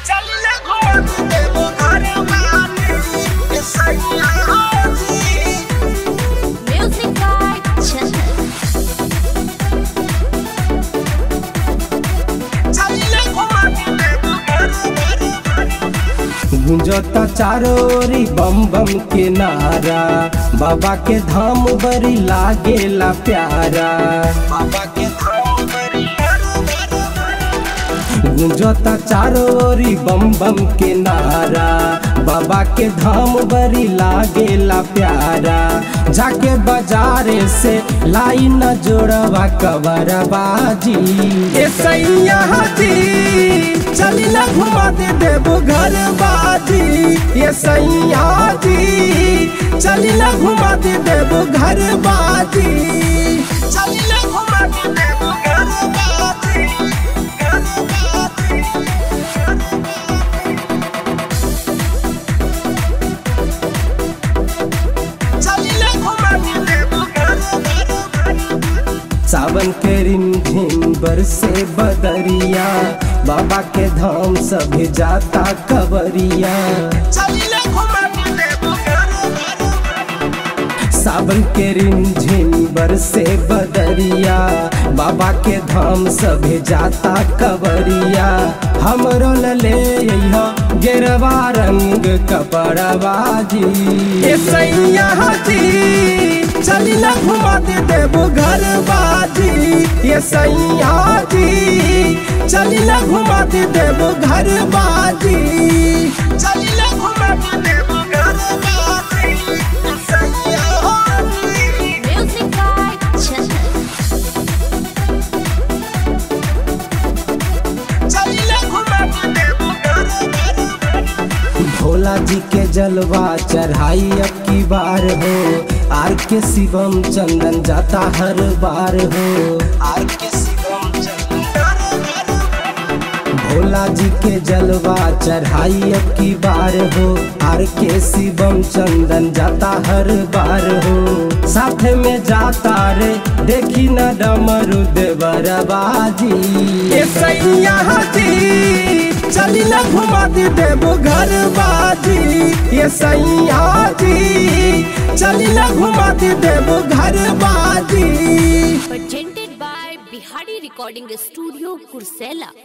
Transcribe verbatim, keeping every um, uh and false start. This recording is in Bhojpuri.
Music by Chandan. गुंजता चारों ओरी बम बम के नारा, बाबा के धाम बड़ी लागेला प्यारा। बाबा के धाम बड़ी गुंजता चारों ओरी बम बम के नारा, बाबा के धाम बड़ी लागेला प्यारा। जाके बाजारे से लाई न जोड़वा कवर बाजी, ए सैया जी चली न घुमा दे देबो घर बाजी। ये सैया जी चली न घुमा दे देबो घर बाजी, चली न घुमा दे देबो घर बाजी, घर बाजी। चली न घुमा दे देबो घर बाजी। सावन के रिमझिम बरसे बदरिया, बाबा के धाम सभी जाता कवरिया। सावन के रिमझिम बरसे बदरिया, बाबा के धाम सभी जाता कवरिया। हमरो ले गेरवा रंग कपड़वा जी, ए सैया जी चली न घुमा दे देबो घर बाजी। ये सैया जी चली न घुमा दे देबो घर बाजी, चली न घुमा दे देबो घर बाजी। Music by Chandan. चली न घुमा दे देबो घर बाजी। भोला जी के जलवा चढ़ाई अब की बार हो, आर के शिवम चंदन जाता हर बार हो। आर के शिवम चंदन भोला जी के जलवा चढ़ाई अब की बार हो, आर के शिवम चंदन जाता हर बार हो। साथ में जाता रे देखी न डमरू देवर बाजी, ए सैया जी चली न घुमा दे देबो घर बाजी। ये सैया जी चली न घुमा दे देबो घर बाजी। Presented by Bihari Recording Studio, Kursela.